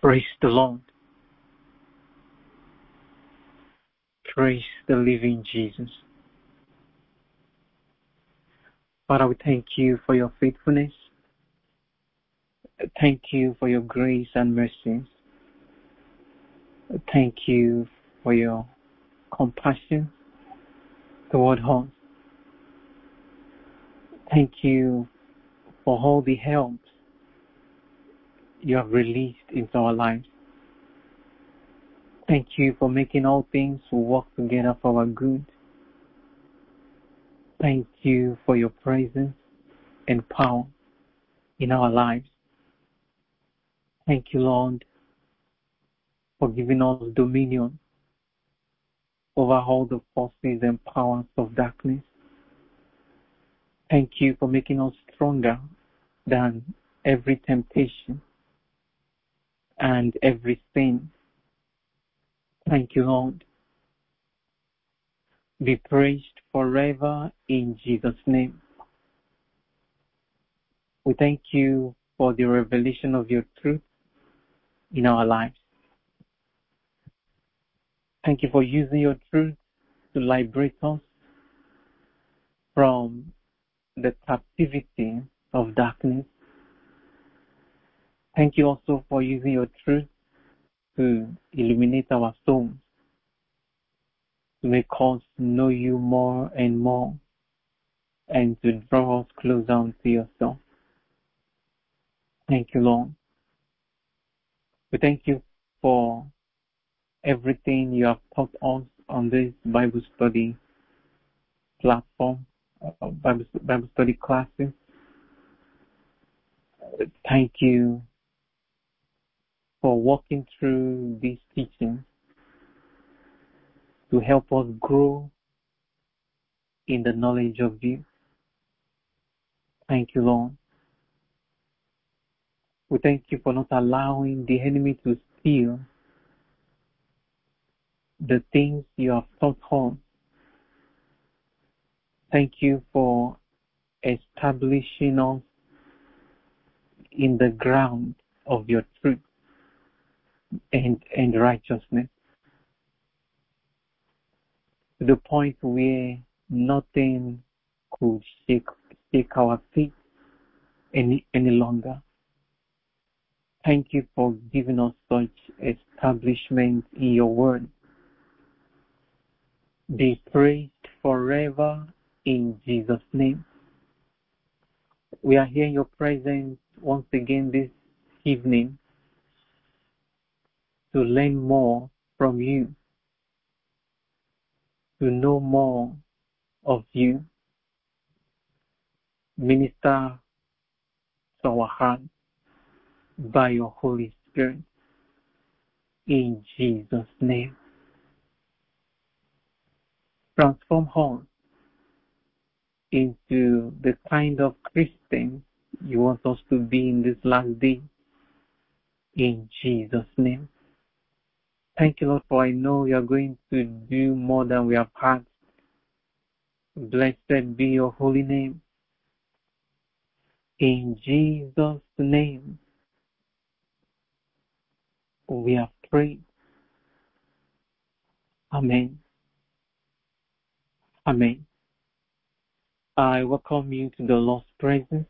Praise the Lord. Praise the living Jesus. Father, we thank you for your faithfulness. Thank you for your grace and mercies. Thank you for your compassion toward us. Thank you for all the help you have released into our lives. Thank you for making all things work together for our good. Thank you for your presence and power in our lives. Thank you, Lord, for giving us dominion over all the forces and powers of darkness. Thank you for making us stronger than every temptation and every sin. Thank you, Lord. Be praised forever in Jesus' name. We thank you for the revelation of your truth in our lives. Thank you for using your truth to liberate us from the captivity of darkness. Thank you also for using your truth to illuminate our souls, to make us know you more and more, and to draw us closer unto yourself. Thank you, Lord. We thank you for everything you have taught us on this Bible study platform, Bible study classes. Thank you for walking through these teachings to help us grow in the knowledge of you. Thank you, Lord. We thank you for not allowing the enemy to steal the things you have taught us. Thank you for establishing us in the ground of your truth and righteousness, to the point where nothing could shake our faith any longer. Thank you for giving us such establishment in your word. Be praised forever in Jesus' name. We are here in your presence once again this evening to learn more from you, to know more of you. Minister to our hearts by your Holy Spirit in Jesus' name. Transform us into the kind of Christians you want us to be in this last day in Jesus' name. Thank you, Lord, for I know you are going to do more than we have asked. Blessed be your holy name. In Jesus' name, we have prayed. Amen. Amen. I welcome you to the Lord's presence,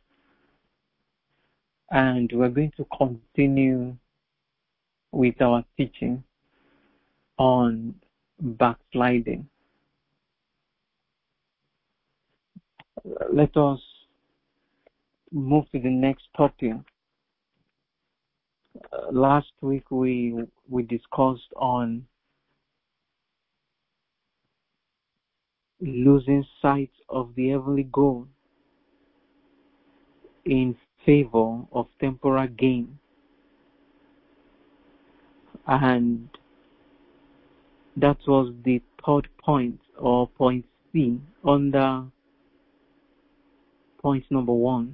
and we're going to continue with our teaching on backsliding. Let us move to the next topic. Last week we discussed on losing sight of the heavenly goal in favor of temporal gain. And that was the third point, or point C, under point number 1,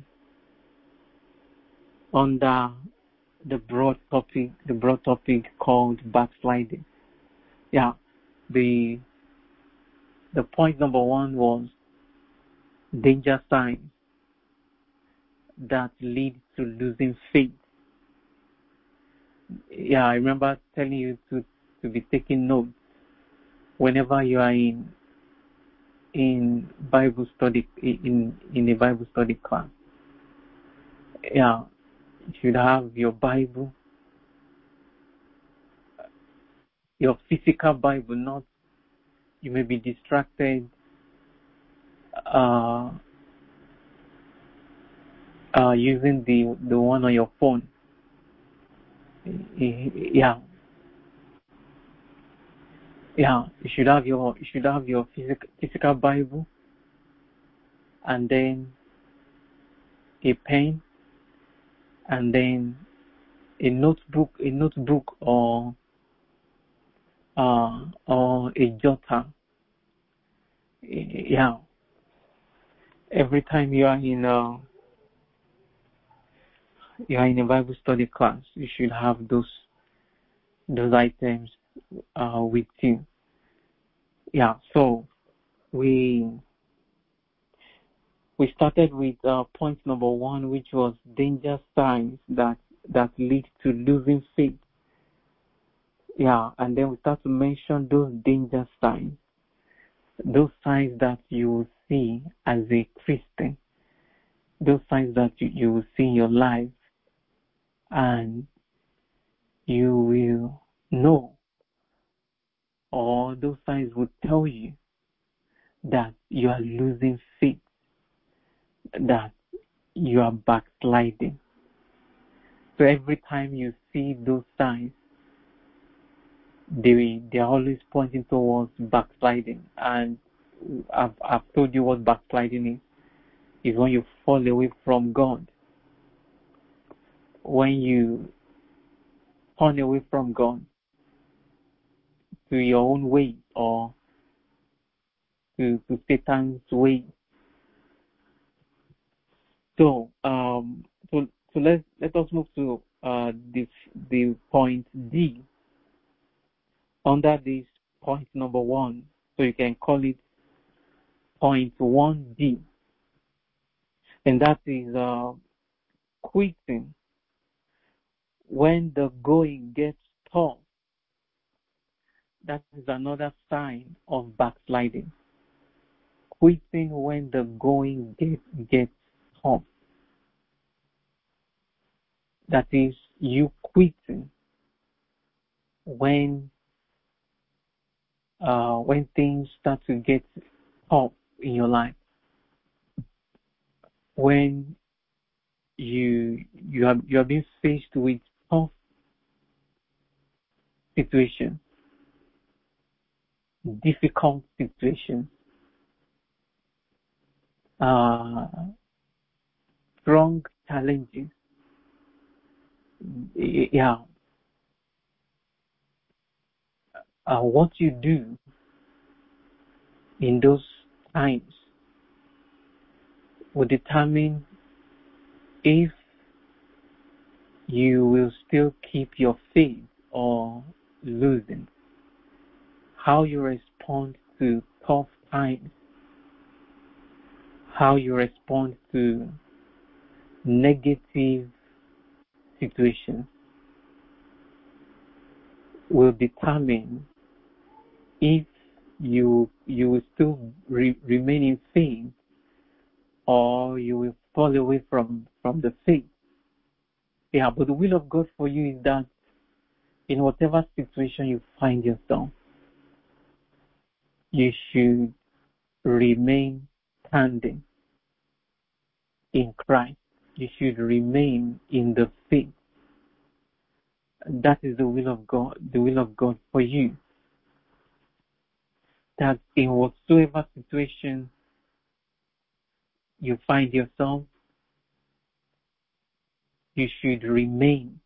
under the broad topic called backsliding. Yeah, the point number 1 was danger signs that lead to losing faith. Yeah, I remember telling you to be taking notes whenever you are in Bible study in a Bible study class. Yeah, you should have your Bible, your physical Bible. Not, you may be distracted uh, using the one on your phone. Yeah, yeah. You should have your physical Bible, and then a pen, and then a notebook or a jotter. Yeah. Every time you are in a Bible study class, you should have those items with you. Yeah. So we started with point number 1, which was danger signs that lead to losing faith. Yeah, and then we start to mention those danger signs, those signs that you will see as a Christian, those signs that you will see in your life, and you will know, or those signs will tell you that you are losing faith, that you are backsliding. So every time you see those signs, they are always pointing towards backsliding. And I've told you what backsliding is when you fall away from God, when you turn away from God to your own way or to Satan's way. So so let us move to the point D under this point number 1. So you can call it point 1D, and that is quitting when the going gets tough. That is another sign of backsliding. Quitting when the going gets tough. That is you quitting when things start to get tough in your life. When you are being faced with tough situations, difficult situations, strong challenges. Yeah, what you do in those times will determine if you will still keep your faith or losing. How you respond to tough times, how you respond to negative situations will determine if you will still remain in faith or you will fall away from the faith. Yeah, but the will of God for you is that in whatever situation you find yourself, you should remain standing in Christ. You should remain in the faith. That is the will of God, for you. That in whatsoever situation you find yourself, you should remain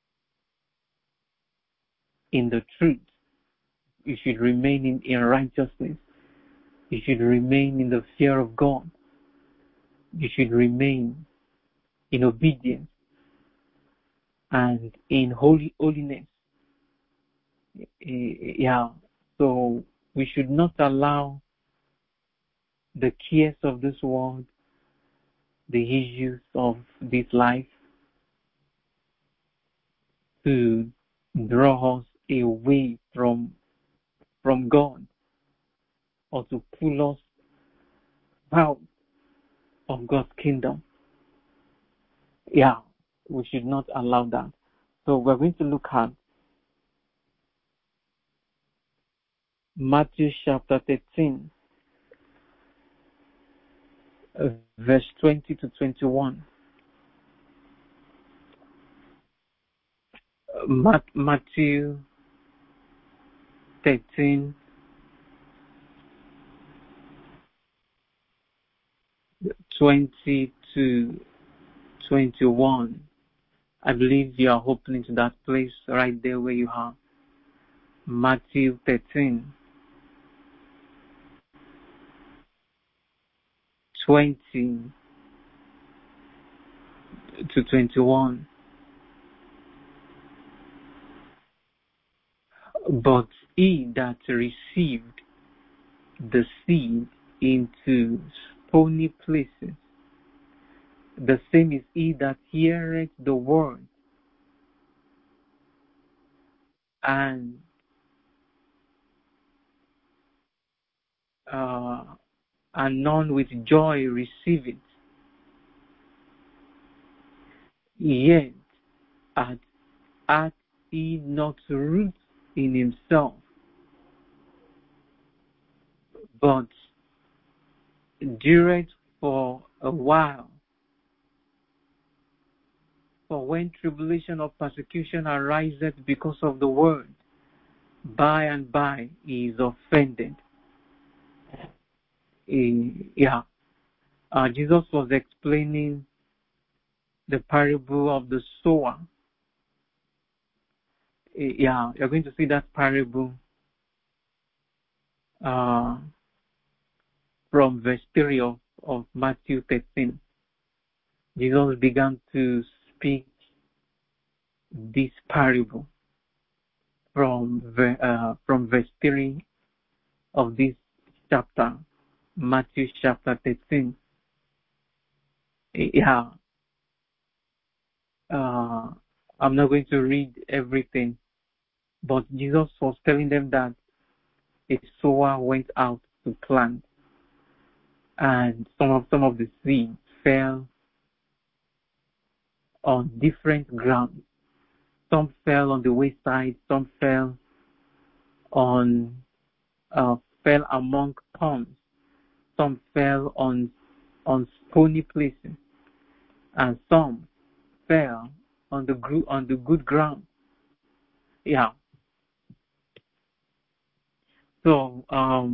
in the truth. You should remain in righteousness. You should remain in the fear of God. You should remain in obedience and in holiness. Yeah. So we should not allow the cares of this world, the issues of this life, to draw us away from God, or to pull us out of God's kingdom. Yeah, we should not allow that. So we're going to look at Matthew chapter 13, verse 20 to 21. Matthew 13, 20 to 21. I believe you are opening to that place right there where you are. Matthew 13, 20 to 21. But he that received the seed into stony places, the same is he that heareth the word, and none with joy receive it, yet hath he not root in himself, but dureth for a while. For when tribulation or persecution ariseth because of the word, by and by he is offended. Jesus was explaining the parable of the sower. You're going to see that parable from verse 3 of Matthew 13. Jesus began to speak this parable from verse 3 of this chapter, Matthew chapter 13. I'm not going to read everything, but Jesus was telling them that a sower went out to plant, and some of the seeds fell on different ground. Some fell on the wayside, some fell among thorns, some fell on stony places, and some fell on the good ground. So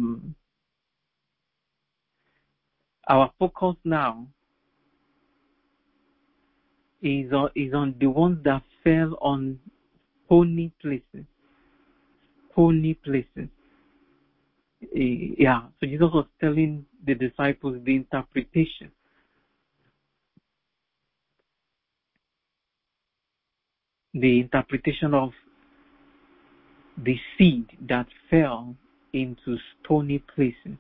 our focus now is on the ones that fell on stony places. Stony places. So Jesus was telling the disciples the interpretation. The interpretation of the seed that fell into stony places.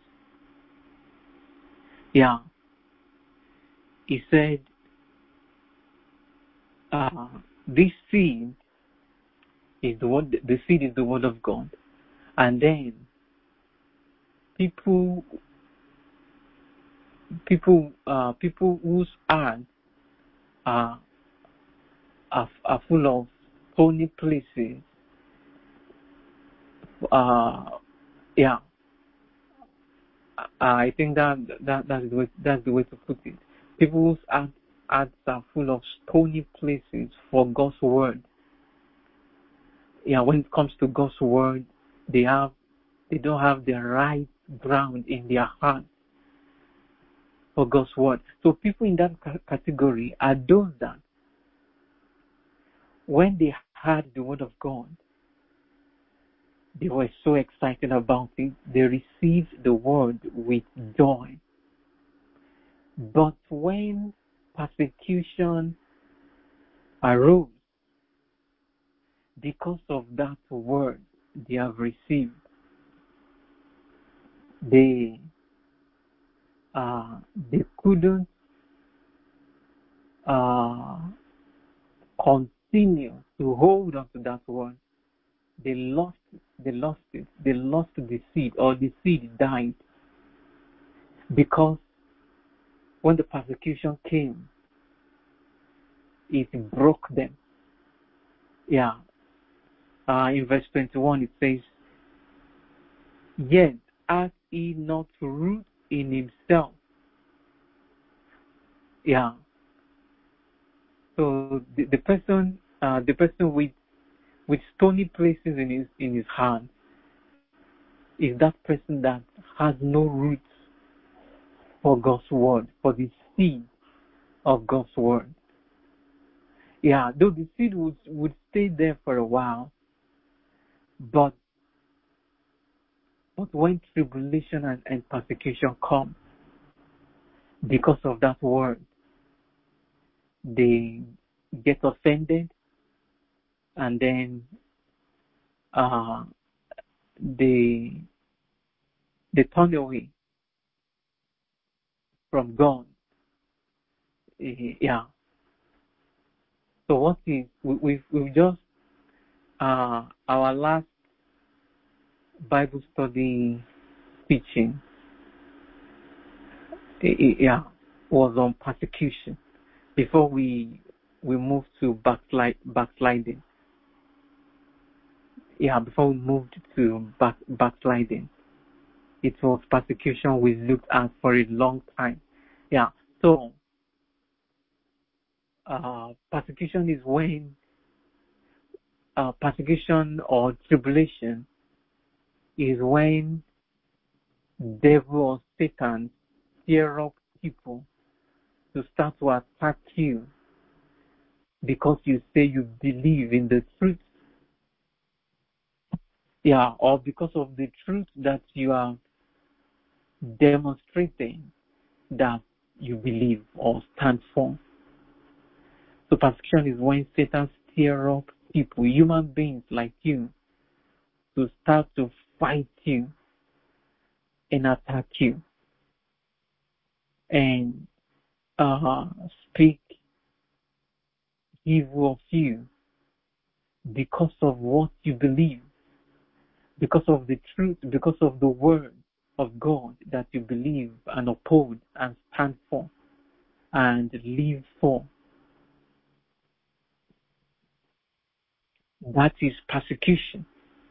He said, this seed is the seed is the word of God. And then people whose hearts are full of stony places. I think that's the way to put it. People whose hearts are full of stony places for God's word. When it comes to God's word, they don't have the right ground in their heart for God's word. So people in that category are those that, when they heard the word of God, they were so excited about it. They received the word with joy. But when persecution arose because of that word they have received, they couldn't continue to hold on to that word, they lost it. They lost the seed, or the seed died, because when the persecution came, it broke them. Yeah. In verse 21 it says, "Yet hath he not root in himself." Yeah. So the person with stony places in his hand is that person that has no roots for God's word, for the seed of God's word. Yeah, though the seed would stay there for a while, but when tribulation and persecution come because of that word, they get offended, and then they turn away from God. Yeah. So what is we've just our last Bible study teaching, yeah, was on persecution. Before we moved to backsliding. Yeah, before we moved to backsliding, it was persecution we looked at for a long time. Yeah. So persecution is when persecution or tribulation is when devil or Satan stir up people to start to attack you because you say you believe in the truth. Yeah, or because of the truth that you are demonstrating that you believe or stand for. So persecution is when Satan stir up people, human beings like you, to start to fight you and attack you and speak evil of you because of what you believe, because of the truth, because of the word of God that you believe and uphold and stand for and live for. That is persecution.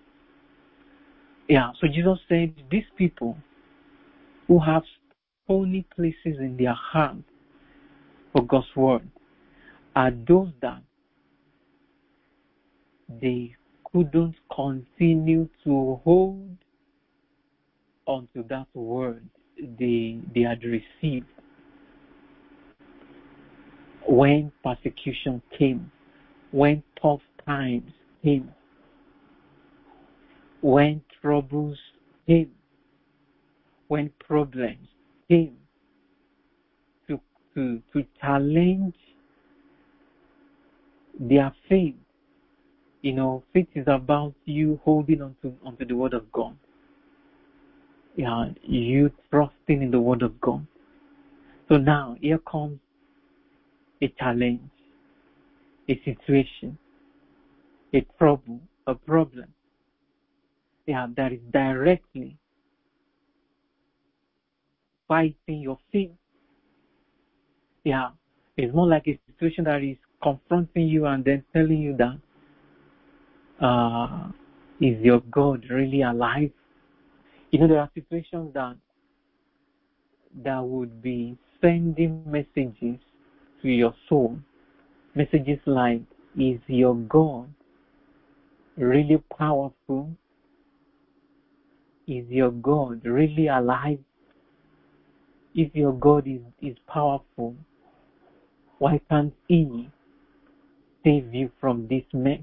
Yeah, so Jesus said these people who have stony places in their heart for God's word are those that they couldn't continue to hold onto that word they had received when persecution came, when tough times came, when troubles came, when problems came to challenge their faith. You know, faith is about you holding onto the word of God. Yeah, you trusting in the word of God. So now here comes a challenge, a situation, a trouble, a problem. Yeah, that is directly fighting your faith. Yeah, it's more like a situation that is confronting you and then telling you that is your God really alive? You know, there are situations that would be sending messages to your soul. Messages like, is your God really powerful? Is your God really alive? If your God is powerful, why can't He save you from this mess?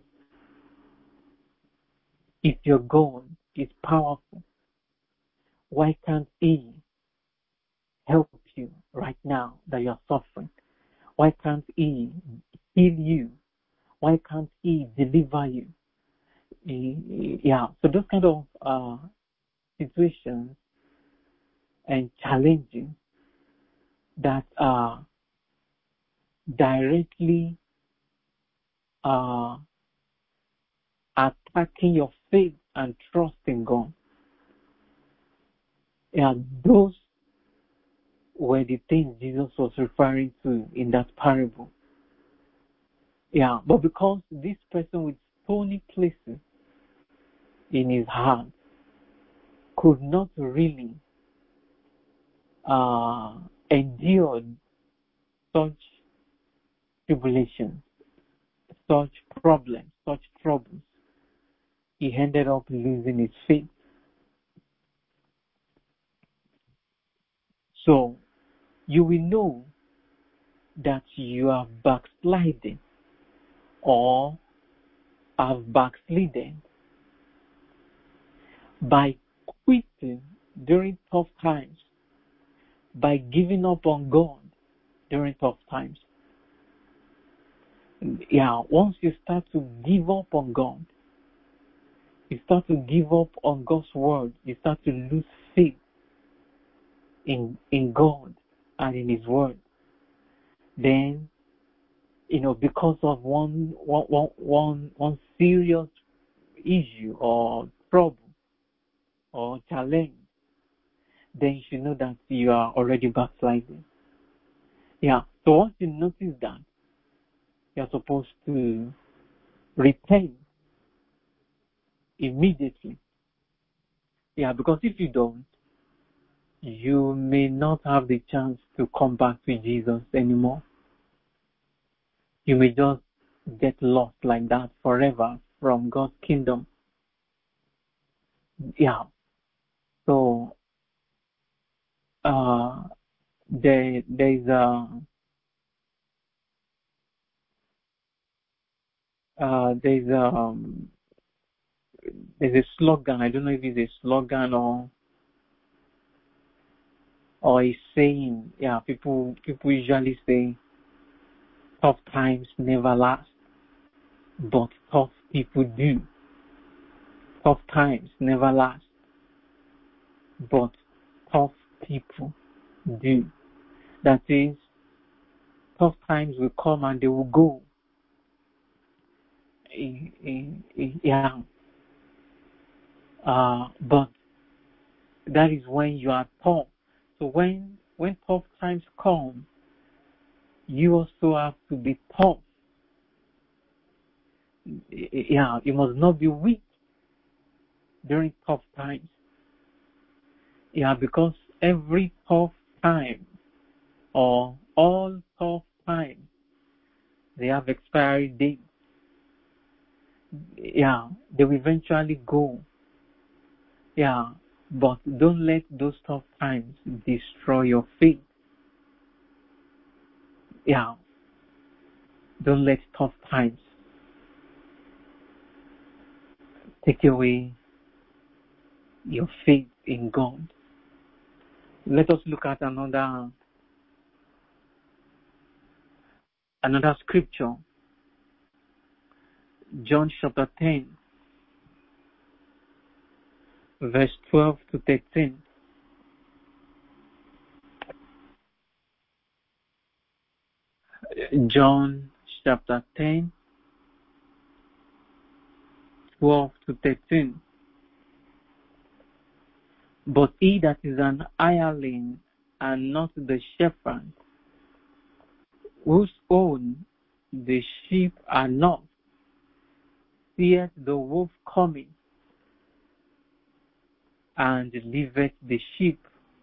If your God is powerful, why can't He help you right now that you're suffering? Why can't He heal you? Why can't He deliver you? Yeah, so those kind of situations and challenges that are directly uh, attacking your faith and trust in God. Yeah, those were the things Jesus was referring to in that parable. Yeah, but because this person with stony places in his heart could not really endure such tribulations, such problems, such troubles, he ended up losing his faith. So you will know that you are backsliding or have backslidden by quitting during tough times, by giving up on God during tough times. Yeah, once you start to give up on God, you start to give up on God's word, you start to lose faith in God and in His word. Then, because of one serious issue or trouble or challenge, then you should know that you are already backsliding. Yeah. So once you notice that, you're supposed to repent immediately. Yeah, because if you don't, you may not have the chance to come back to Jesus anymore. You may just get lost like that forever from God's kingdom. Yeah. So there's a slogan. I don't know if it's a slogan or a saying. Yeah, people usually say, tough times never last, but tough people do. Tough times never last, but tough people do. That is, tough times will come and they will go. Yeah. But that is when you are tough. So when tough times come, you also have to be tough. Yeah, you must not be weak during tough times. Yeah, because every tough time or all tough times, they have expiry dates. Yeah, they will eventually go. Yeah, but don't let those tough times destroy your faith. Yeah, don't let tough times take away your faith in God. Let us look at another scripture. John chapter 10, verse 12 to 13. John chapter 10, 12 to 13. But he that is an hireling and not the shepherd, whose own the sheep are not, seeth the wolf coming, and leaveth the sheep,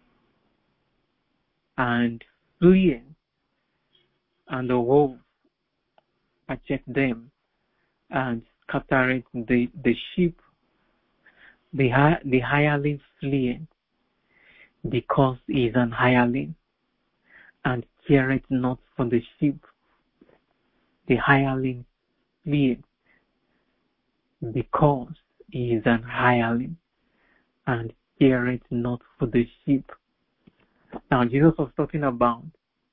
and fleeth, and the wolf catcheth them, and scattereth the sheep. The hireling fleeth, because he is an hireling, and careth not for the sheep. The hireling fleeth, because he is an hireling, and careth not for the sheep. Now, Jesus was talking about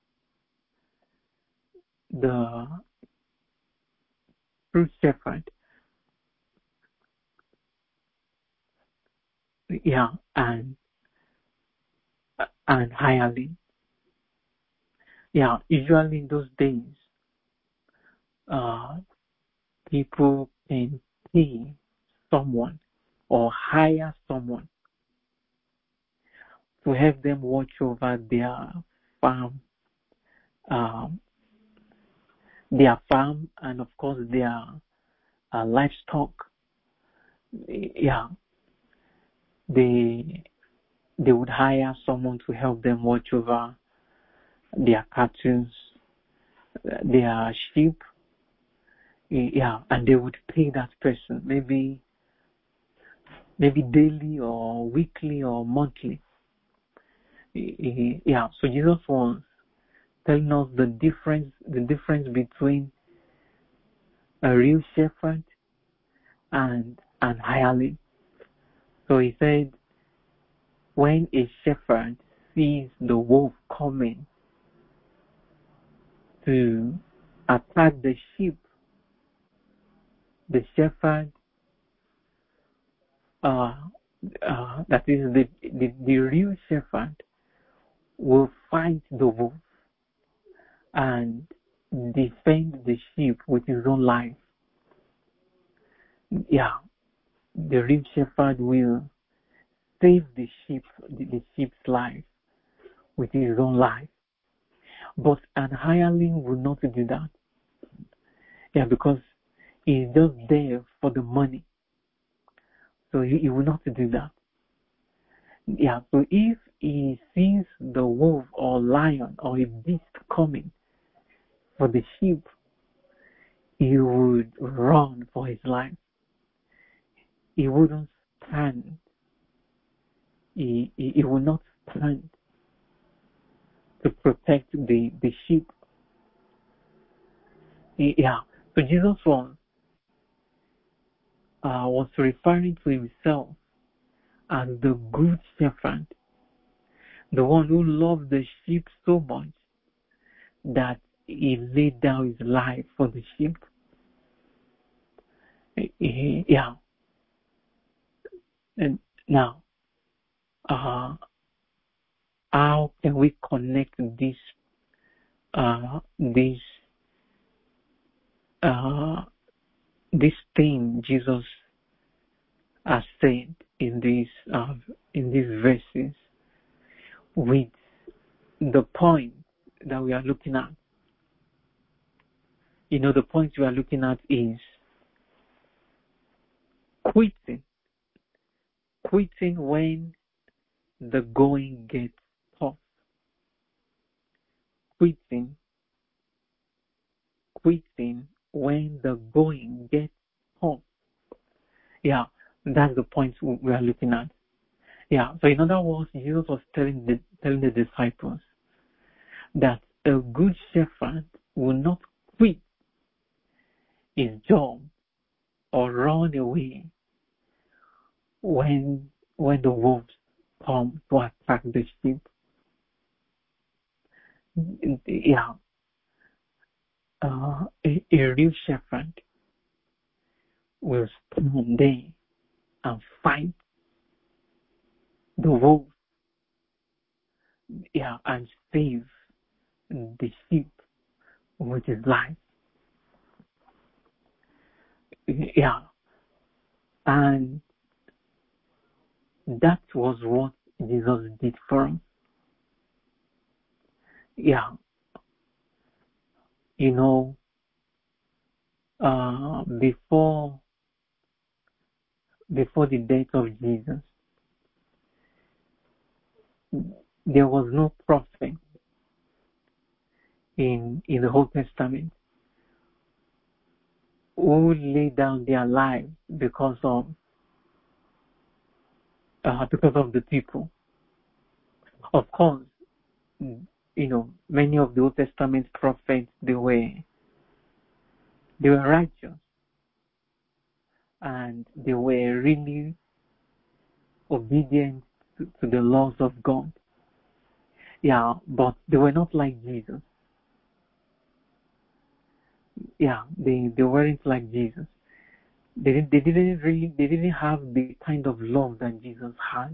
the true shepherd, yeah, and hireling. Yeah, usually in those days, people can pay someone or hire someone to help them watch over farm, um, their farm, and of course their livestock. Yeah, they would hire someone to help them watch over their cattle, their sheep. Yeah, and they would pay that person maybe daily or weekly or monthly. Yeah, so Jesus was telling us the difference between a real shepherd and an hireling. So he said, when a shepherd sees the wolf coming to attack the sheep, the shepherd, that is the real shepherd, will fight the wolf and defend the sheep with his own life. Yeah, the real shepherd will save the sheep's life with his own life. But an hireling will not do that. Yeah, because he's just there for the money. So he will not do that. Yeah, so if he sees the wolf or lion or a beast coming for the sheep, he would run for his life. He wouldn't stand. He will not stand to protect the sheep. Yeah, so Jesus was referring to himself as the good shepherd, the one who loved the sheep so much that he laid down his life for the sheep. Yeah. And now, how can we connect this thing Jesus has said in these verses with the point that we are looking at? You know, the point we are looking at is quitting when the going gets tough. Quitting when the going gets tough. Yeah, that's the point we are looking at. Yeah, so in other words, Jesus was telling the disciples that a good shepherd will not quit his job or run away when the wolves come to attack the sheep. Yeah, a real shepherd will stand there and fight the wolves, yeah, and save the sheep with his life. Yeah, and that was what Jesus did for us. Yeah, you know, before the death of Jesus, there was no prophet in the Old Testament who laid down their lives because of the people. Of course, you know, many of the Old Testament prophets, they were righteous and they were really obedient to the laws of God. Yeah, but they were not like Jesus. Yeah, they weren't like Jesus. They didn't have the kind of love that Jesus had.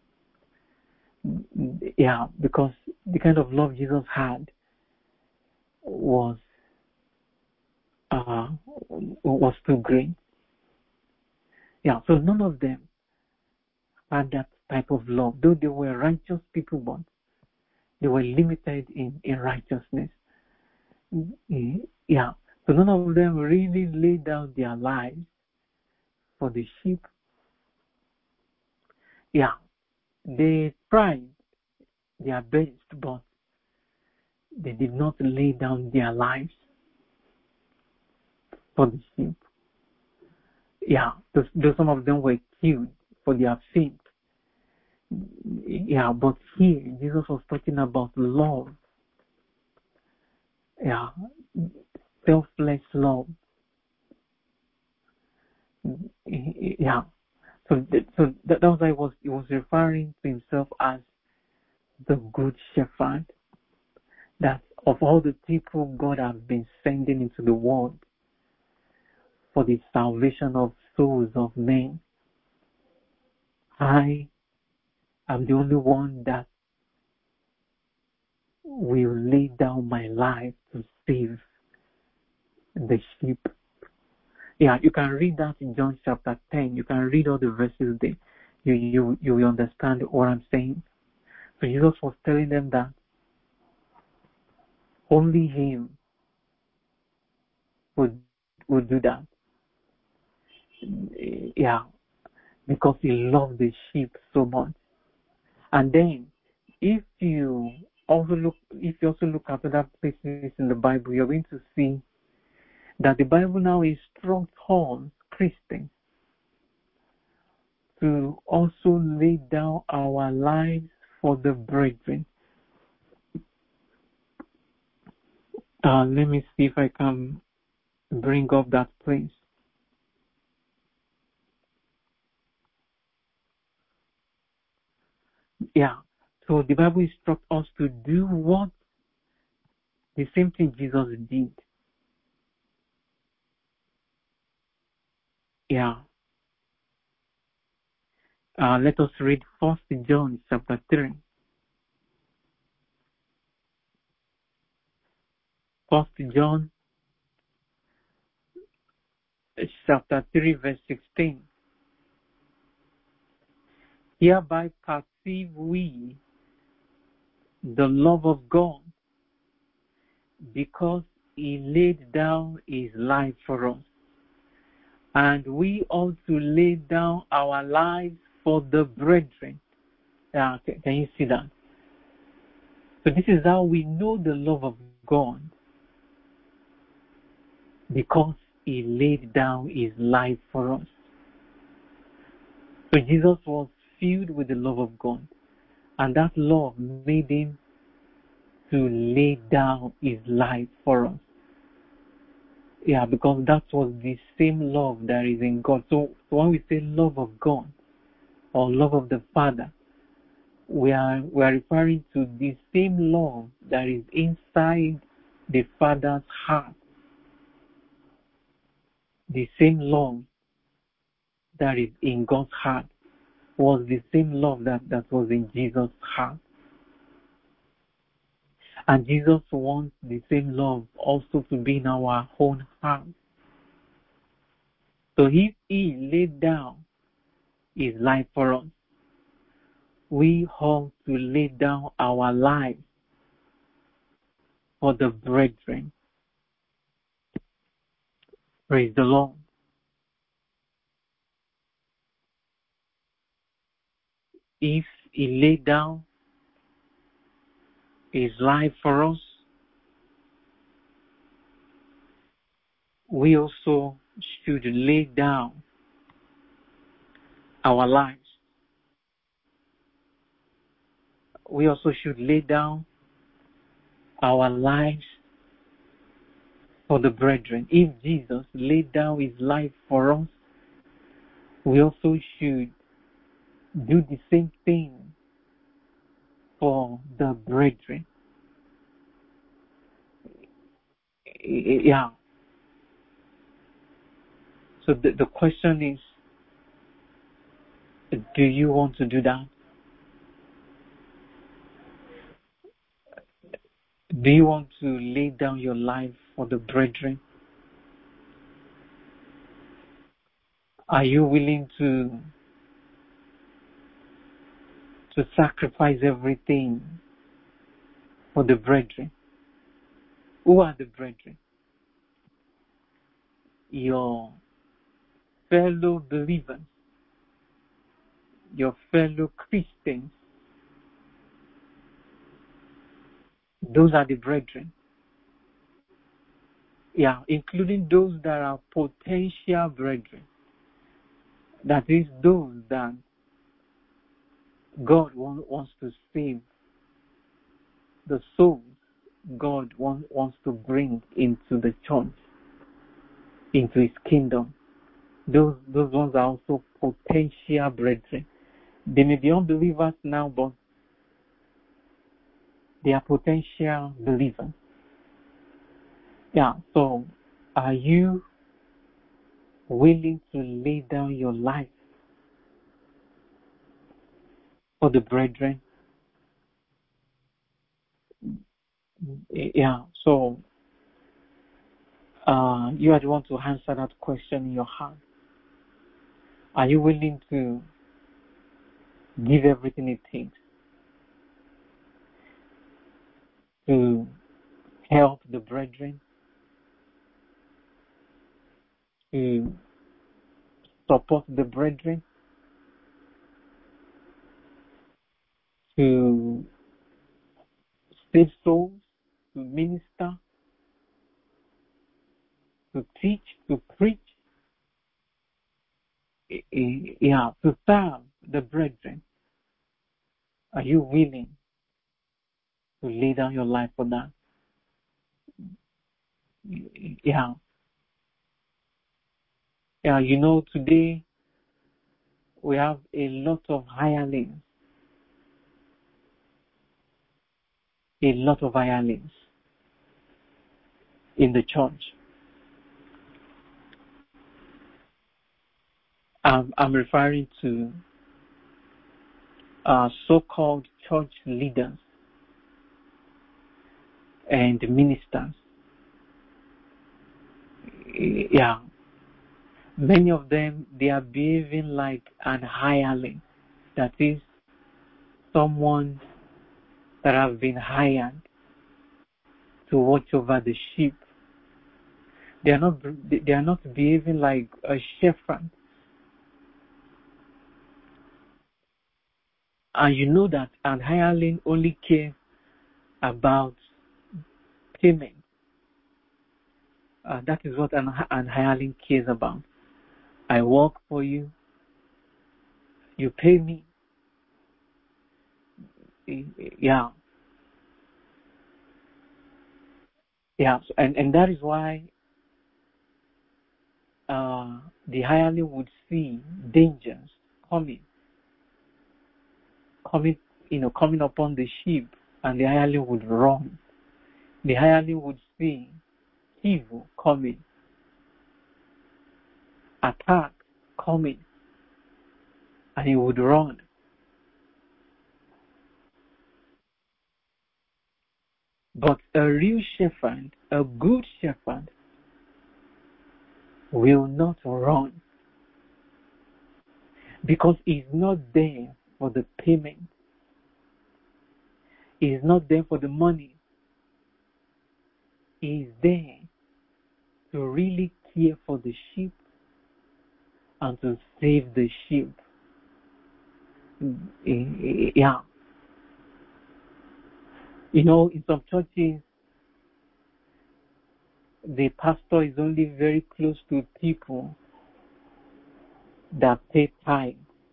Yeah, because the kind of love Jesus had was was too great. Yeah, so none of them had that type of love, though they were righteous people, but they were limited in righteousness. Yeah, so none of them really laid down their lives for the sheep. Yeah, they tried their best, but they did not lay down their lives for the sheep. Yeah, though some of them were killed for their faith. Yeah, but here Jesus was talking about love. Yeah, selfless love. Yeah, so that was why he was referring to himself as the good shepherd. That of all the people God has been sending into the world for the salvation of souls of men, I am the only one that will lay down my life to save the sheep. Yeah, you can read that in John chapter 10. You can read all the verses there. You will understand what I'm saying. So Jesus was telling them that only Him would do that. Yeah, because He loved the sheep so much. And then, if you also look at other places in the Bible, you're going to see that the Bible now instructs all Christians to also lay down our lives for the brethren. Let me see if I can bring up that place. Yeah. So the Bible instructs us to do what the same thing Jesus did. Yeah. Let us read 1 John chapter 3. 1 John chapter 3 verse 16. Hereby perceive we the love of God, because He laid down His life for us. And we ought to lay down our lives for the brethren. Can you see that? So this is how we know the love of God, because He laid down His life for us. So Jesus was filled with the love of God, and that love made Him to lay down His life for us. Yeah, because that was the same love that is in God. So when we say love of God or love of the Father, we are referring to the same love that is inside the Father's heart. The same love that is in God's heart was the same love that was in Jesus' heart. And Jesus wants the same love also to be in our own heart. So if He laid down His life for us, we ought to lay down our lives for the brethren. Praise the Lord. If He laid down His life for us, we also should lay down our lives. We also should lay down our lives for the brethren. If Jesus laid down His life for us, we also should do the same thing for the brethren. Yeah. So the question is, do you want to do that? Do you want to lay down your life for the brethren? Are you willing to sacrifice everything for the brethren? Who are the brethren? Your fellow believers, your fellow Christians. Those are the brethren. Yeah, including those that are potential brethren. That is those that God wants to save, the souls God wants to bring into the church, into His kingdom. Those ones are also potential brethren. They may be unbelievers now, but they are potential believers. Yeah, so are you willing to lay down your life for the brethren? Yeah, so you are the one to answer that question in your heart. Are you willing to give everything it takes to help the brethren, to support the brethren, to save souls, to minister, to teach, to preach, to serve the brethren? Are you willing to lay down your life for that? Yeah. Yeah, today we have a lot of hirelings. A lot of hirelings in the church. I'm referring to so-called church leaders and ministers. Yeah. Many of them, they are behaving like an hireling. That is, someone that has been hired to watch over the sheep. They are not behaving like a shepherd. And you know that an hireling only cares about payment. That is what an hireling cares about. I work for you. You pay me. Yeah. Yeah. And that is why the hireling would see dangers coming upon the sheep, and the hireling would run. The hireling would see evil coming, attack coming, and he would run. But a real shepherd, a good shepherd, will not run, because he's not there for the payment. He's not there for the money. He's there to really care for the sheep and to save the sheep. Yeah. In some churches, the pastor is only very close to people that pay tithe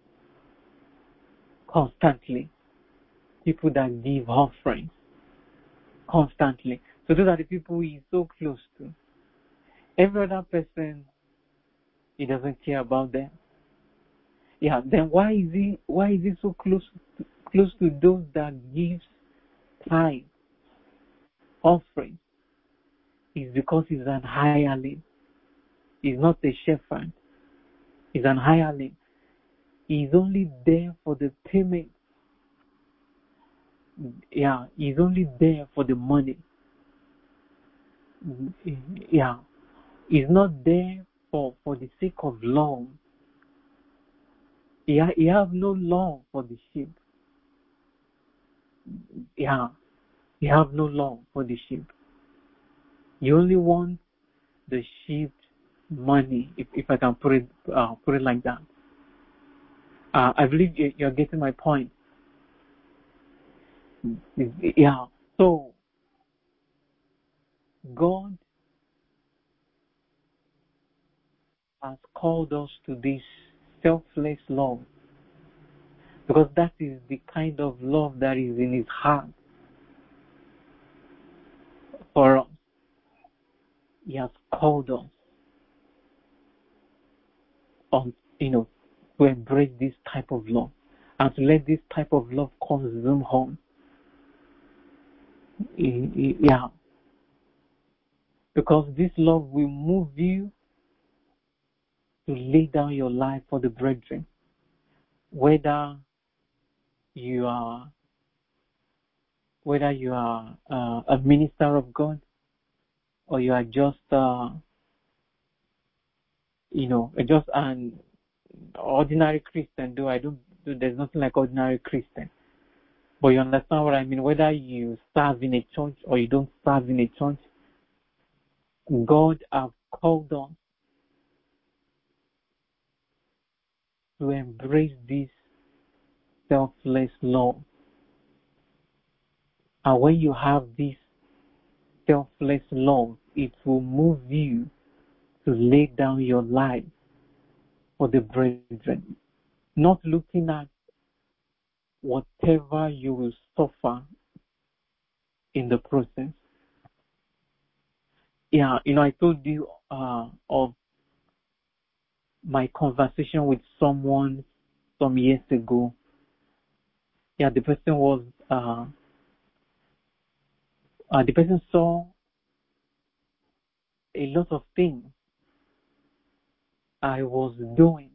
constantly, people that give offerings constantly. So those are the people he's so close to. Every other person, he doesn't care about them. Yeah, then why is he so close to those that gives tithe, offering? It's because he's an hireling. He's not a shepherd. He's an hireling. He's only there for the payment. Yeah, he's only there for the money. Yeah, he's not there for the sake of love. He have no love for the sheep. Yeah, he have no love for the sheep. He only wants the sheep money, if I can put it like that. I believe you're getting my point. Yeah. So God has called us to this selfless love, because that is the kind of love that is in His heart for us. He has called us on, to embrace this type of love and to let this type of love consume home. Yeah. Because this love will move you to lay down your life for the brethren, whether you are a minister of God, or you are just just an ordinary Christian. Though there's nothing like ordinary Christian, but you understand what I mean. Whether you serve in a church or you don't serve in a church, God has called us to embrace this selfless love. And when you have this selfless love, it will move you to lay down your life for the brethren, not looking at whatever you will suffer in the process. Yeah, I told you of my conversation with someone some years ago. Yeah, the person saw a lot of things I was doing.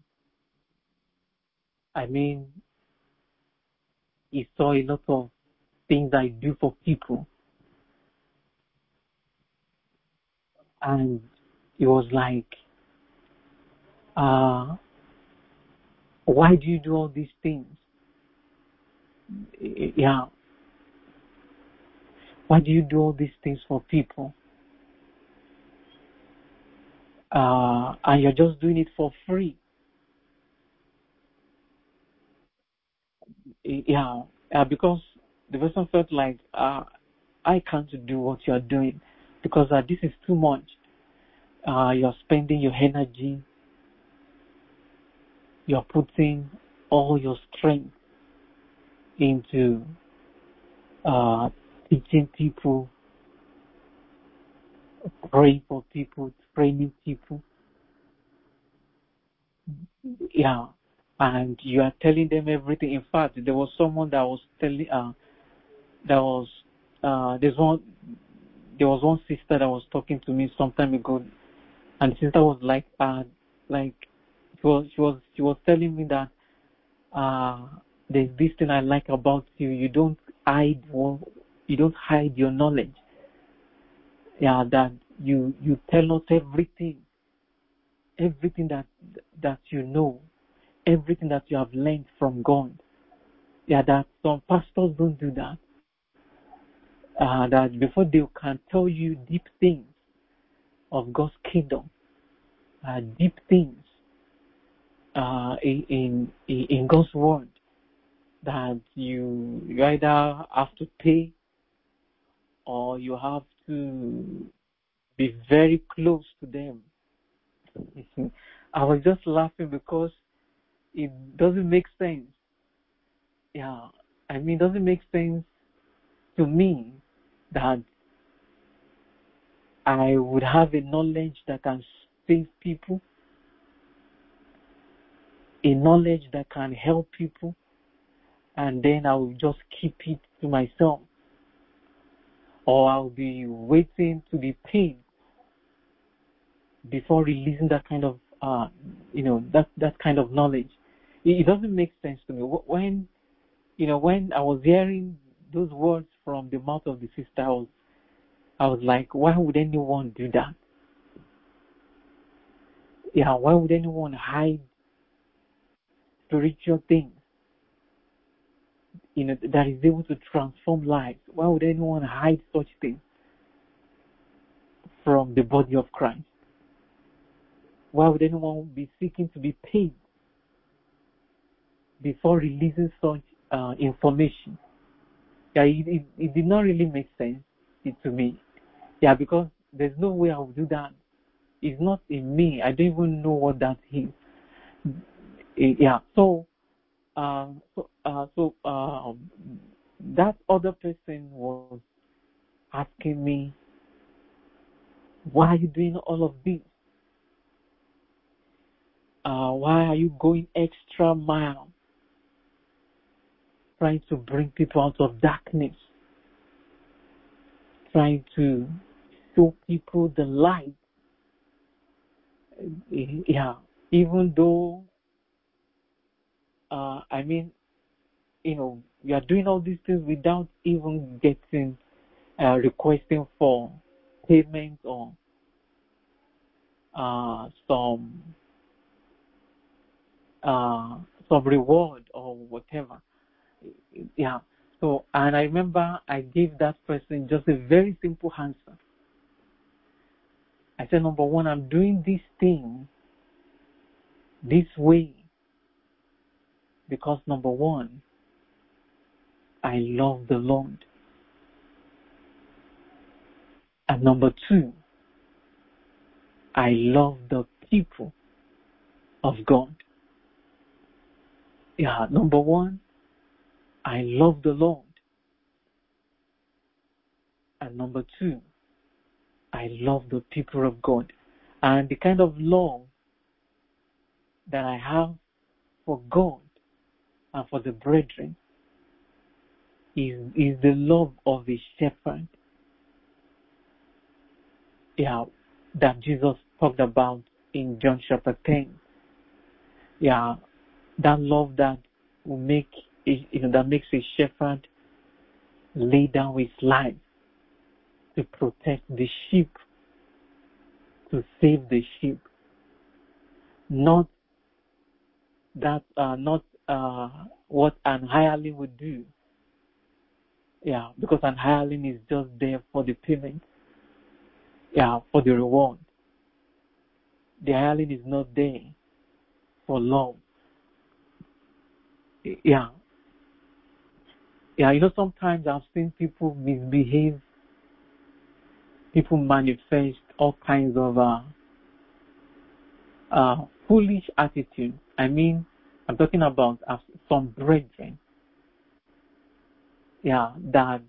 I mean, he saw a lot of things I do for people. And he was like, why do you do all these things? Yeah. Why do you do all these things for people? And you're just doing it for free. Yeah. Because the person felt like, I can't do what you're doing because this is too much. You're spending your energy, you're putting all your strength into teaching people, praying for people, training people. Yeah. And you are telling them everything. In fact, there was someone that was telling, there was one sister that was talking to me some time ago, and the sister was like she was telling me that there's this thing I like about you. You don't hide your knowledge. Yeah, that you tell us everything that you know, everything that you have learned from God. Yeah, that some pastors don't do that. That before they can tell you deep things of God's kingdom, deep things in God's word, that you either have to pay or you have to be very close to them. I was just laughing because it doesn't make sense. Yeah, I mean, it doesn't make sense to me that I would have a knowledge that can save people, a knowledge that can help people, and then I will just keep it to myself, or I'll be waiting to be paid before releasing that kind of that kind of knowledge. It doesn't make sense to me. When I was hearing those words from the mouth of the sister, I was like, why would anyone do that? Yeah, why would anyone hide spiritual things, that is able to transform lives. Why would anyone hide such things from the body of Christ? Why would anyone be seeking to be paid before releasing such information? Yeah, it did not really make sense to me. Yeah, because there's no way I would do that. It's not in me. I don't even know what that is. Yeah, so that other person was asking me, why are you doing all of this? Why are you going extra mile trying to bring people out of darkness, trying to show people the light? Yeah, even though I mean, you are doing all these things without even getting requesting for payment or some reward or whatever. Yeah. So, and I remember I gave that person just a very simple answer. I said, number one, I'm doing this thing this way because, number one, I love the Lord. And number two, I love the people of God. Yeah, number one, I love the Lord. And number two, I love the people of God. And the kind of love that I have for God and for the brethren is the love of a shepherd. Yeah, that Jesus talked about in John chapter 10. Yeah, that love that will make that makes a shepherd lay down his life to protect the sheep, to save the sheep. Not what an hireling would do. Yeah, because an hireling is just there for the payment. Yeah, for the reward. The hireling is not there for love. Yeah. Yeah, sometimes I've seen people misbehave, people manifest all kinds of foolish attitudes. I mean, I'm talking about some brethren. Yeah, that,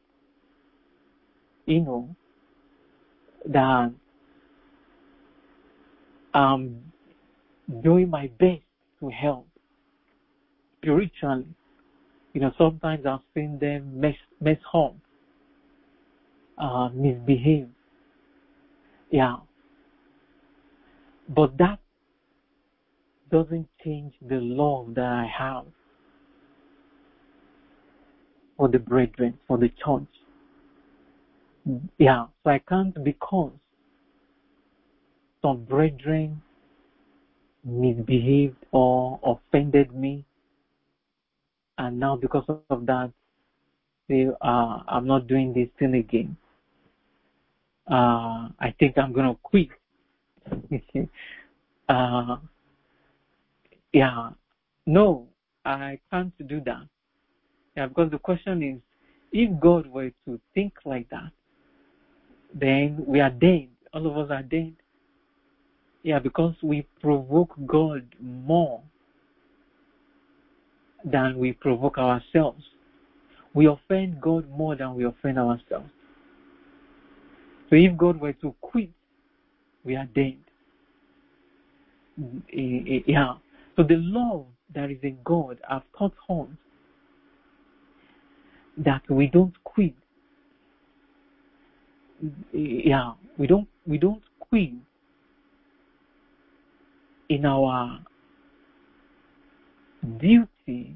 that doing my best to help spiritually. Sometimes I've seen them mess up, misbehave. Yeah. But that doesn't change the love that I have for the brethren, for the church. Yeah. So I can't, because some brethren misbehaved or offended me, and now because of that, I'm not doing this thing again. I think I'm gonna quit. Yeah, no, I can't do that. Yeah, because the question is, if God were to think like that, then we are dead. All of us are dead. Yeah, because we provoke God more than we provoke ourselves. We offend God more than we offend ourselves. So if God were to quit, we are dead. Yeah. So the love that is in God have taught us that we don't quit. Yeah, we don't quit in our duty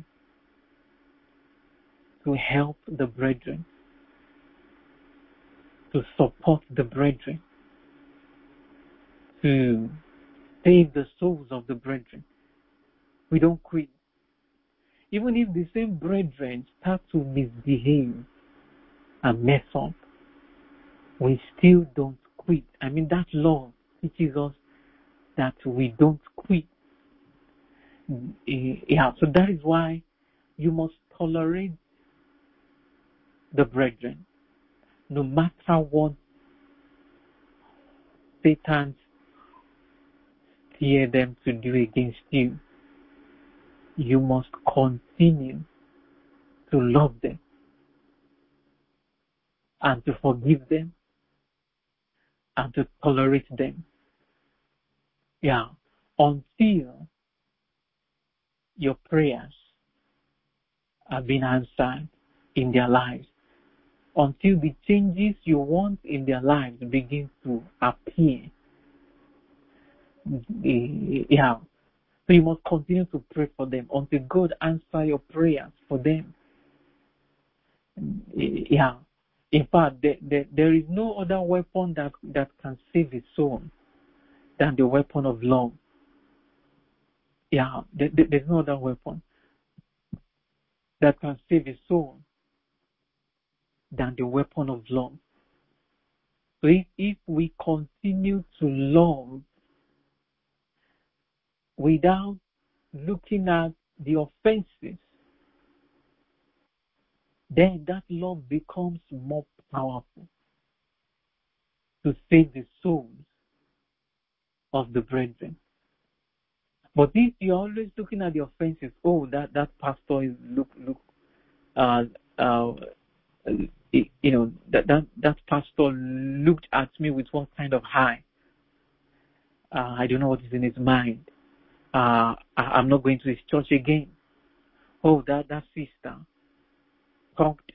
to help the brethren, to support the brethren, to save the souls of the brethren. We don't quit. even if the same brethren start to misbehave and mess up, we still don't quit. I mean, that love teaches us that we don't quit. Yeah, so that is why you must tolerate the brethren, no matter what Satan steer them to do against you. You must continue to love them and to forgive them and to tolerate them. Yeah, until your prayers have been answered in their lives, until the changes you want in their lives begin to appear. Yeah, so you must continue to pray for them until God answers your prayers for them. Yeah, in fact, there is no other weapon that can save a soul than the weapon of love. Yeah, there's no other weapon that can save a soul than the weapon of love. So if we continue to love without looking at the offenses, then that love becomes more powerful to save the souls of the brethren. But if you're always looking at the offenses, oh, that pastor is that pastor looked at me with one kind of eye. I don't know what is in his mind. I'm not going to his church again. Oh, that sister talked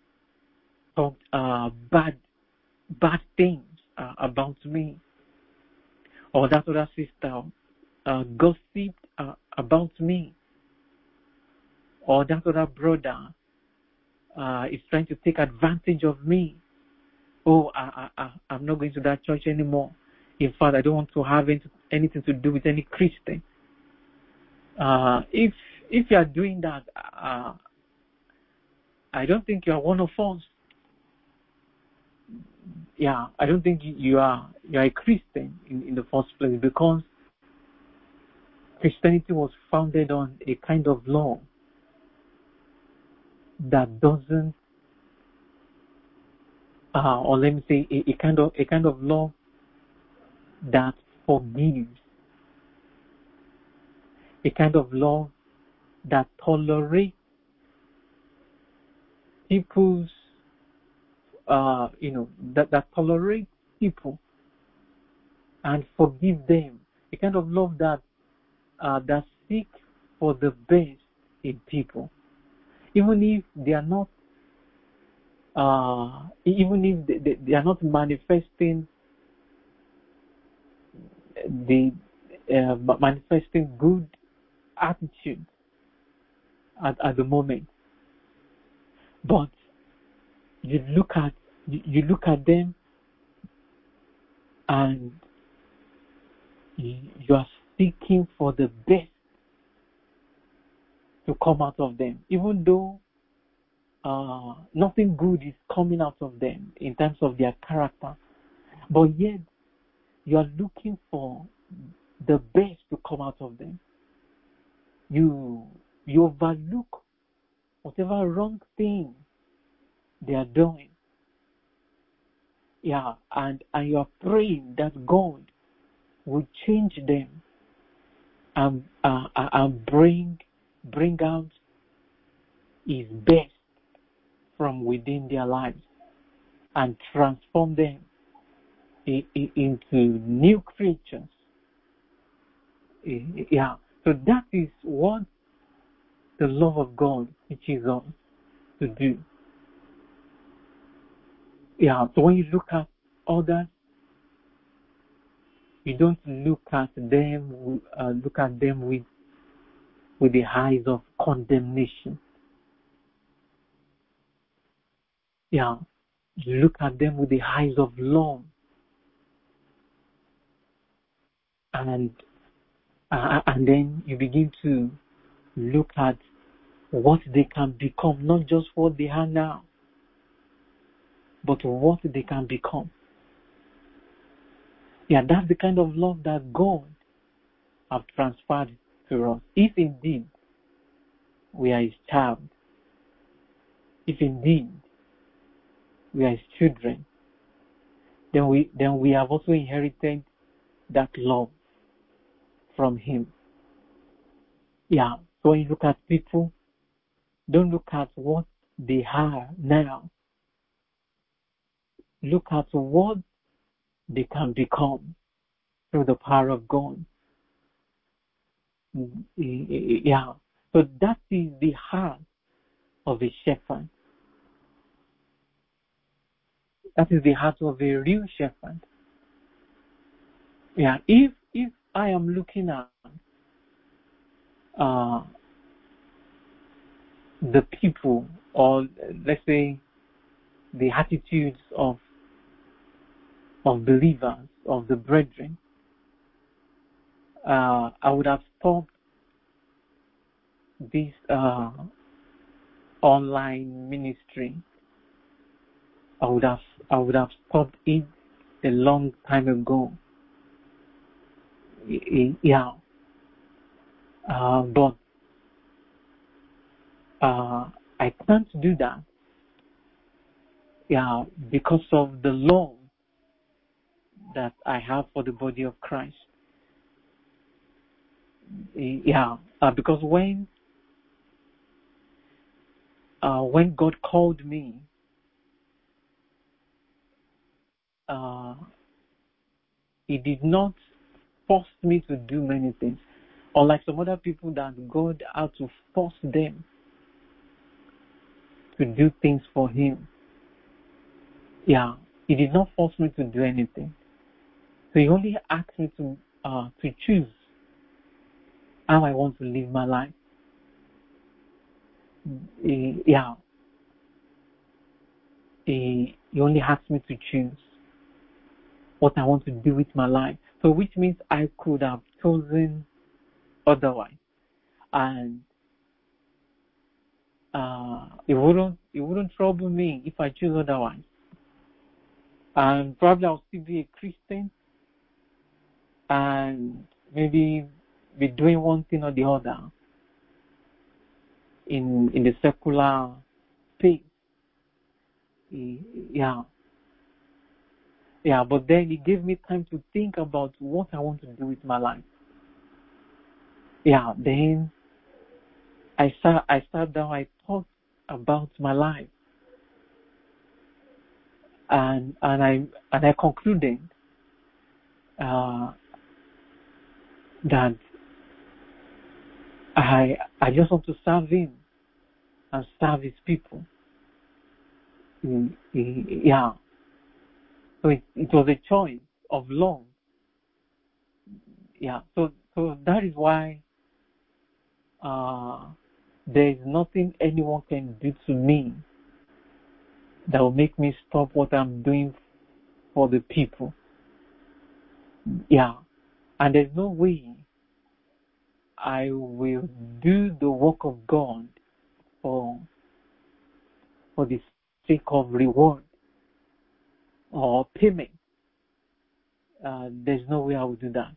bad things about me. Or that other sister gossiped about me. Or that other brother is trying to take advantage of me. Oh, I'm not going to that church anymore. In fact, I don't want to have anything to do with any Christian. If you are doing that, I don't think you are one of us. Yeah, I don't think you are a Christian in the first place, because Christianity was founded on a kind of law that doesn't, or let me say, a kind of law that forgives, a kind of law that tolerates people's, that tolerates people and forgive them, a kind of love that seek for the best in people, even if they are not, even if they are not manifesting manifesting good attitude at the moment. But you look at them and you are seeking for the best to come out of them, even though nothing good is coming out of them in terms of their character, but yet you are looking for the best to come out of them. You overlook whatever wrong thing they are doing. Yeah, and you are praying that God will change them and bring out His best from within their lives and transform them into new creatures. Yeah, so that is what the love of God teaches us to do. Yeah, so when you look at others, you don't look at them with the eyes of condemnation. Yeah, you look at them with the eyes of love, and then you begin to look at what they can become, not just what they are now, but what they can become. Yeah, that's the kind of love that God has transferred to us. If indeed we are His child, if indeed we are His children, then we have also inherited that love from Him. Yeah. So when you look at people, don't look at what they are now. Look at what they can become through the power of God. Yeah. So that is the heart of a shepherd. That is the heart of a real shepherd. Yeah. If I am looking at the people, or let's say the attitudes of believers, of the brethren, I would have stopped this online ministry. I would have stopped it a long time ago. Yeah. But I can't do that. Yeah, because of the love that I have for the body of Christ. Yeah, because when God called me, He did not force me to do many things. Unlike some other people that God had to force them to do things for Him. Yeah, He did not force me to do anything. So He only asked me to choose how I want to live my life. Yeah. He only asked me to choose what I want to do with my life. So which means I could have chosen otherwise. And it wouldn't trouble me if I choose otherwise. And probably I'll still be a Christian and maybe be doing one thing or the other in the secular space. Yeah. Yeah, but then He gave me time to think about what I want to do with my life. Yeah, then I sat down, I thought about my life, and I concluded that I just want to serve Him and serve His people. Yeah. So it was a choice of love. Yeah. So that is why there is nothing anyone can do to me that will make me stop what I'm doing for the people. Yeah. And there's no way I will do the work of God for the sake of reward or payment. There's no way I will do that.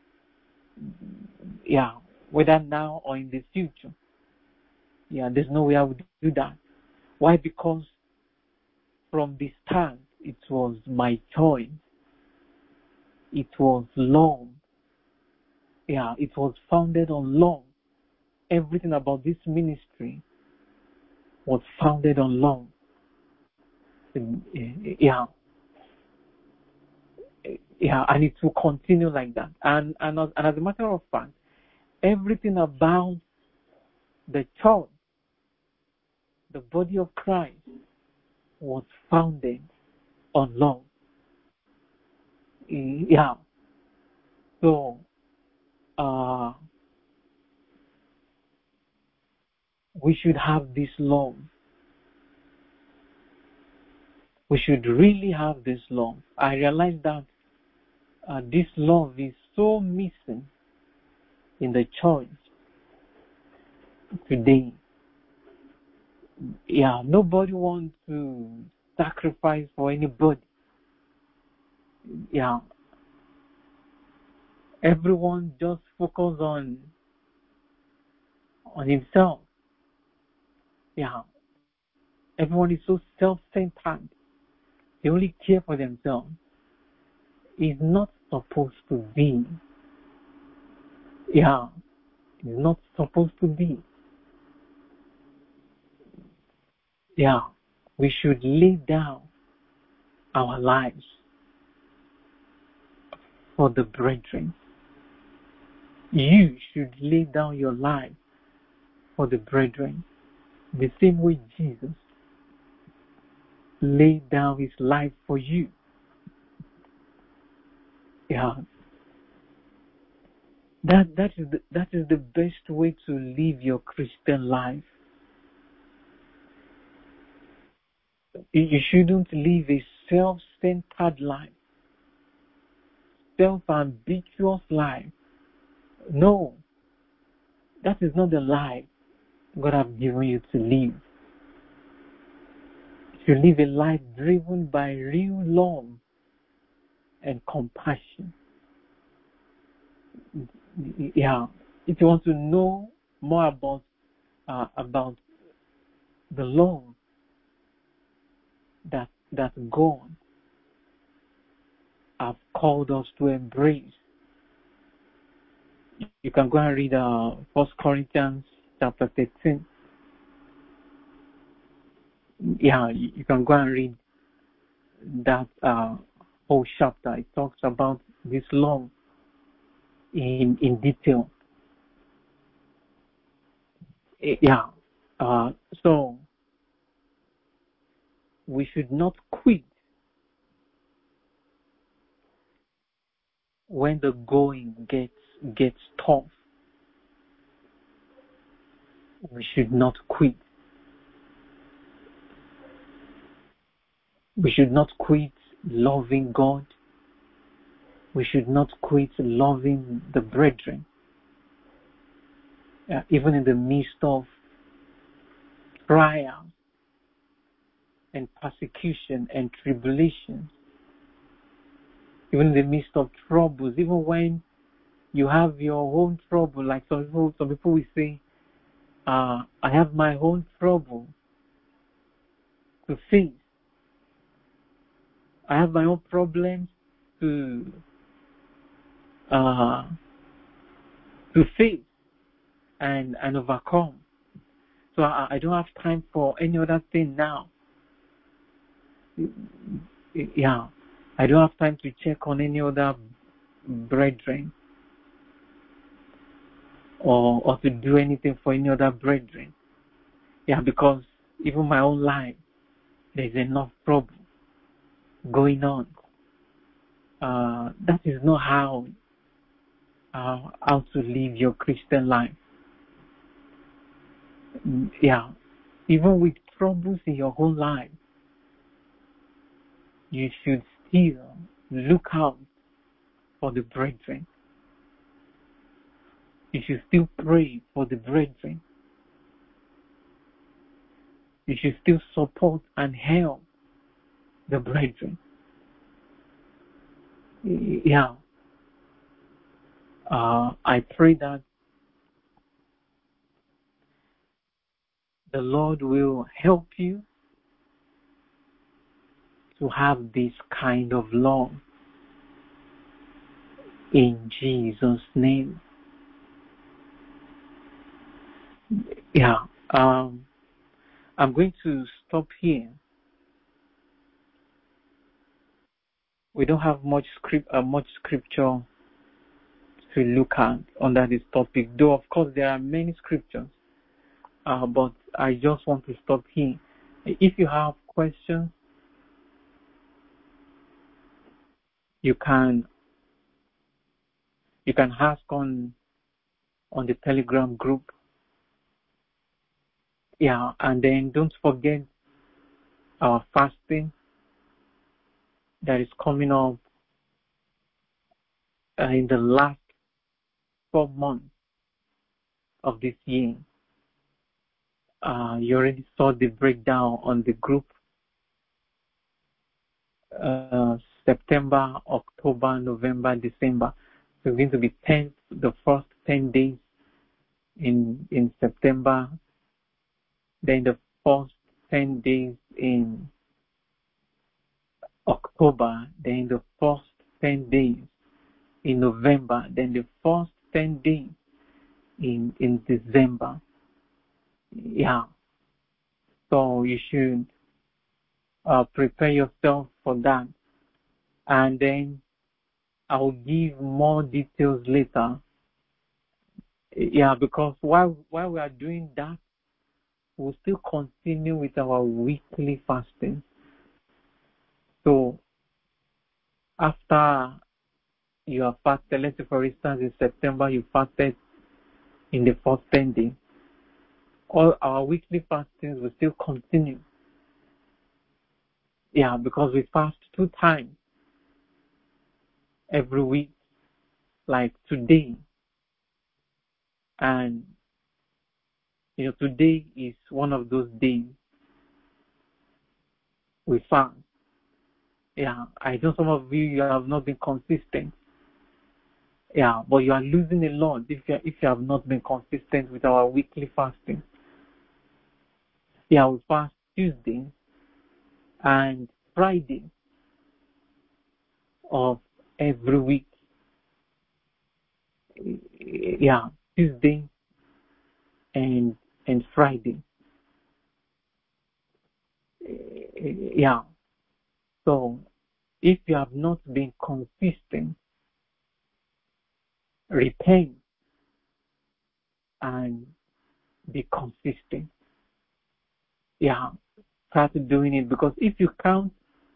Yeah, whether now or in the future. Yeah, there's no way I would do that. Why? Because from the start, it was my choice. It was love. Yeah, it was founded on love. Everything about this ministry was founded on love. Yeah. Yeah, and it will continue like that. And as a matter of fact, everything about the church, the body of Christ, was founded on love. Yeah. So, we should have this love. We should really have this love. I realize that this love is so missing in the church today. Yeah, nobody wants to sacrifice for anybody. Yeah, everyone just focus on himself. Yeah, everyone is so self-centered. They only care for themselves. It's not supposed to be. Yeah, it's not supposed to be. Yeah, we should lay down our lives for the brethren. You should lay down your life for the brethren. The same way Jesus laid down his life for you. Yeah, that is the best way to live your Christian life. You shouldn't live a self-centered life, self-ambitious life. No, that is not the life God has given you to live. You live a life driven by real love and compassion. Yeah, if you want to know more about the love that God has called us to embrace, you can go and read 1 Corinthians chapter 13. Yeah, you can go and read that whole chapter. It talks about this love in detail. Yeah, so we should not quit when the going gets tough. We should not quit. We should not quit loving God. We should not quit loving the brethren. Even in the midst of trial and persecution and tribulation, even in the midst of troubles, even when you have your own trouble, like some people will say, I have my own trouble to face. I have my own problems to face and overcome. So I don't have time for any other thing now. Yeah, I don't have time to check on any other brethren or to do anything for any other brethren. Yeah, because even my own life, there's enough trouble going on. That is not how to live your Christian life. Yeah, even with troubles in your whole life, you should still look out for the brethren. You should still pray for the brethren. You should still support and help the brethren. Yeah. I pray that the Lord will help you to have this kind of love in Jesus' name. Yeah. I'm going to stop here. We don't have much scripture to look at under this topic, though of course there are many scriptures, but I just want to stop here. If you have questions, you can ask on the Telegram group. Yeah, and then don't forget our fasting that is coming up in the last 4 months of this year. You already saw the breakdown on the group. September, October, November, December. So it's going to be the first 10 days in September, then the first 10 days in October, then the first 10 days in November, then the first 10 days in December. Yeah. So you should prepare yourself for that. And then I'll give more details later. Yeah, because while we are doing that, we'll still continue with our weekly fasting. So after you have fasted, let's say for instance in September you fasted in the first 10 days, all our weekly fastings will still continue. Yeah, because we fast 2 times every week, like today. And today is one of those days we fast. Yeah, I know some of you have not been consistent. Yeah, but you are losing a lot if you have not been consistent with our weekly fasting. Yeah, we fast Tuesday and Friday of every week. Yeah, Tuesday and Friday. Yeah. So if you have not been consistent, repent and be consistent. Yeah, start doing it, because if you count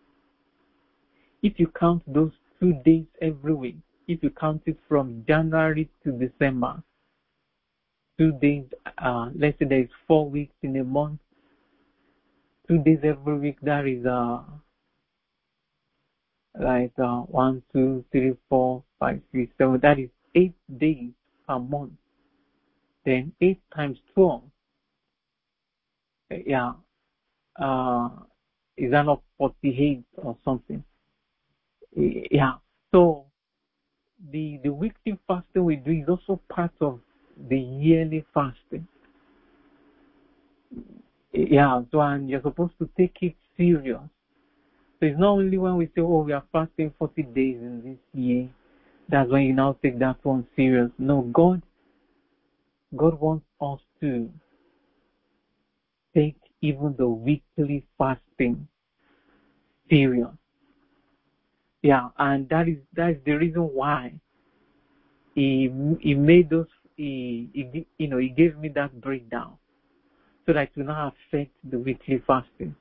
those 2 days every week, if you count it from January to December, 2 days, let's say there is 4 weeks in a month, 2 days every week, that is like 1, 2, 3, 4, 5, 6, 7, that is 8 days a month. Then 8 times 12, yeah, is that not 48 or something? Yeah. So the weekly fasting we do is also part of the yearly fasting. Yeah. So and you're supposed to take it serious. So it's not only when we say, oh, we are fasting 40 days in this year, that's when you now take that one serious. No, God wants us to take even the weekly fasting serious. Yeah, and that is the reason why he made those he gave me that breakdown so that it will not affect the weekly fasting.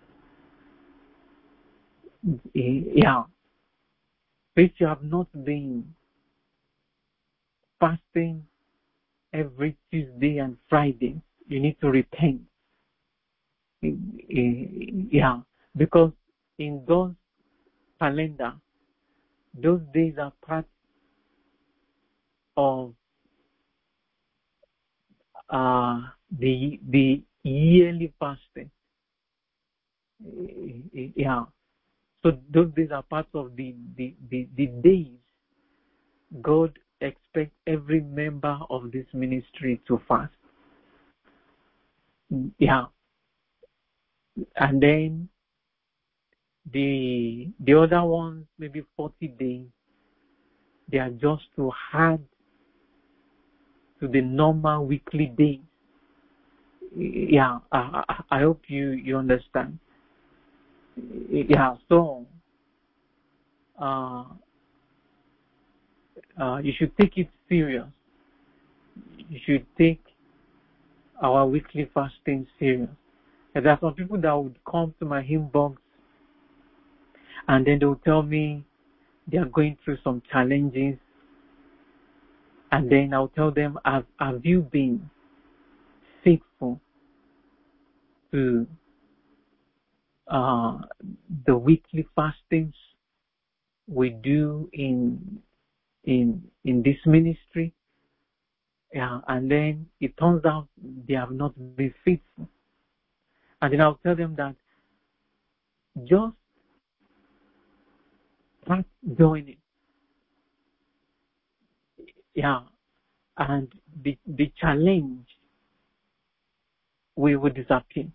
Yeah. So if you have not been fasting every Tuesday and Friday, you need to repent. Yeah, because in God's calendar, those days are part of the yearly fasting. Yeah. So those days are part of the days God expects every member of this ministry to fast. Yeah. And then the other ones, maybe 40 days, they are just to add to the normal weekly days. Yeah, I hope you understand. Yeah, so you should take it serious. You should take our weekly fasting serious. And there are some people that would come to my inbox and then they will tell me they are going through some challenges, and then I'll tell them, have you been faithful to the weekly fastings we do in this ministry? Yeah, and then it turns out they have not been faithful. And then I'll tell them that just start doing it. Yeah, and the challenge will disappear.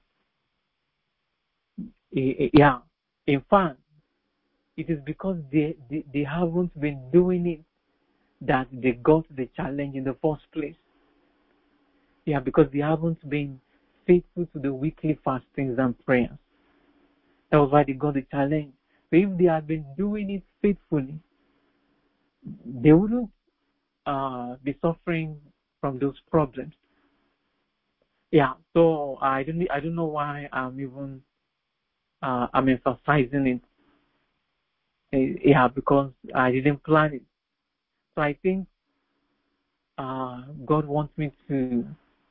Yeah, in fact, it is because they haven't been doing it that they got the challenge in the first place. Yeah, because they haven't been faithful to the weekly fastings and prayers. That was why they got the challenge. So if they had been doing it faithfully, they wouldn't be suffering from those problems. Yeah, so I don't know why I'm emphasizing it. Yeah, because I didn't plan it. So I think God wants me to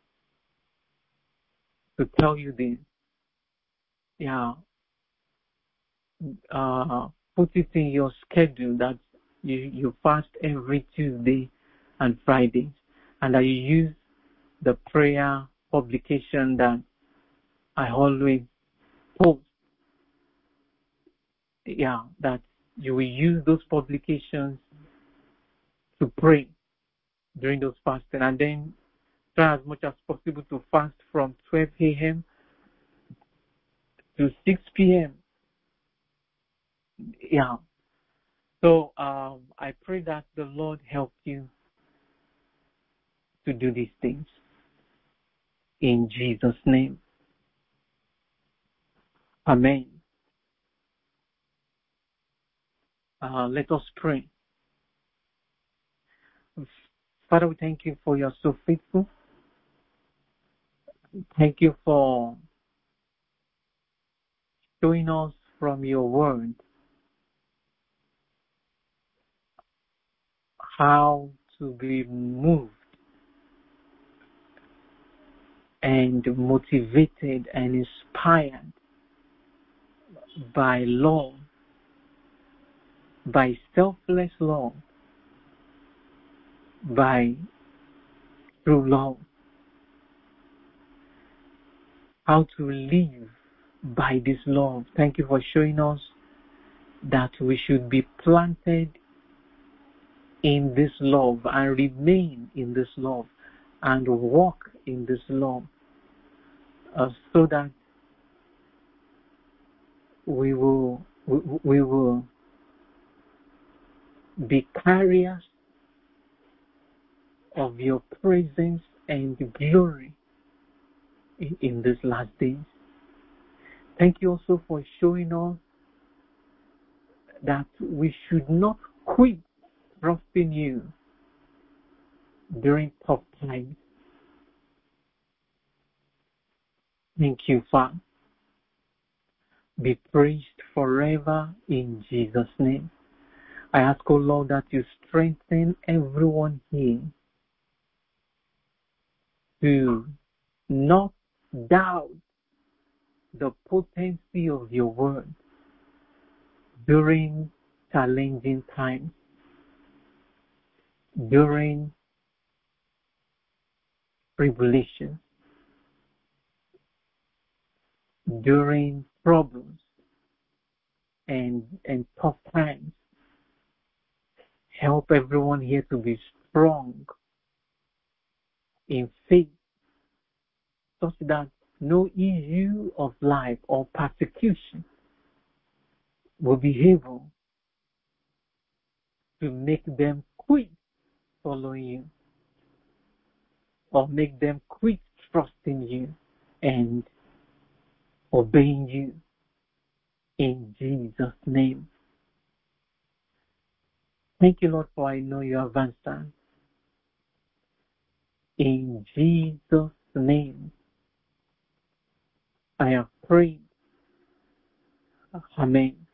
tell you this. Yeah, put it in your schedule that you fast every Tuesday and Friday, and that you use the prayer publication that I always post. Yeah, that you will use those publications to pray during those fasting, and then try as much as possible to fast from 12 a.m. to 6 p.m. Yeah. So I pray that the Lord help you to do these things in Jesus' name. Amen. Let us pray. Father, we thank you for you're so faithful. Thank you for showing us from your word how to be moved and motivated and inspired by love, by selfless love, by true love, how to live by this love. Thank you for showing us that we should be planted in this love and remain in this love and walk in this love, so that we will be carriers of your presence and glory in these last days. Thank you also for showing us that we should not quit trusting you during tough times. Thank you, Father. Be praised forever in Jesus' name. I ask, O Lord, that you strengthen everyone here to not doubt the potency of your word during challenging times, during tribulation, during problems and tough times. Help everyone here to be strong in faith, such that no issue of life or persecution will be able to make them quit following you or make them quit trusting you and obeying you in Jesus' name. Thank you, Lord, for I know you have answered. In Jesus' name, I have prayed. Amen.